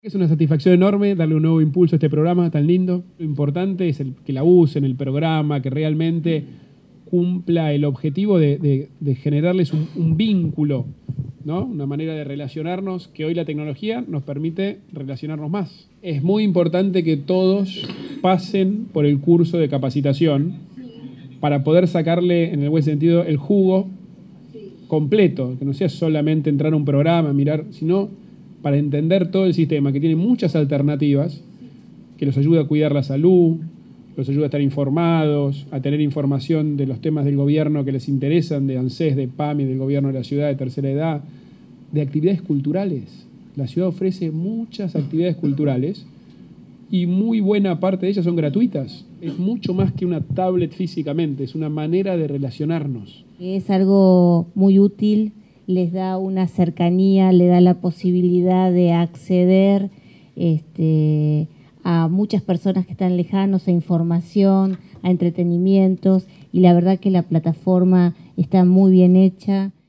Es una satisfacción enorme darle un nuevo impulso a este programa tan lindo. Lo importante es que la usen, el programa, que realmente cumpla el objetivo de generarles un vínculo, ¿no? Una manera de relacionarnos que hoy la tecnología nos permite relacionarnos más. Es muy importante que todos pasen por el curso de capacitación para poder sacarle, en el buen sentido, el jugo completo, que no sea solamente entrar a un programa, mirar, sino para entender todo el sistema, que tiene muchas alternativas, que los ayuda a cuidar la salud, los ayuda a estar informados, a tener información de los temas del gobierno que les interesan, de ANSES, de PAMI, del gobierno de la ciudad, de tercera edad, de actividades culturales. La ciudad ofrece muchas actividades culturales y muy buena parte de ellas son gratuitas. Es mucho más que una tablet físicamente, es una manera de relacionarnos. Es algo muy útil, les da una cercanía, le da la posibilidad de acceder a muchas personas que están lejanos, a información, a entretenimientos, y la verdad que la plataforma está muy bien hecha.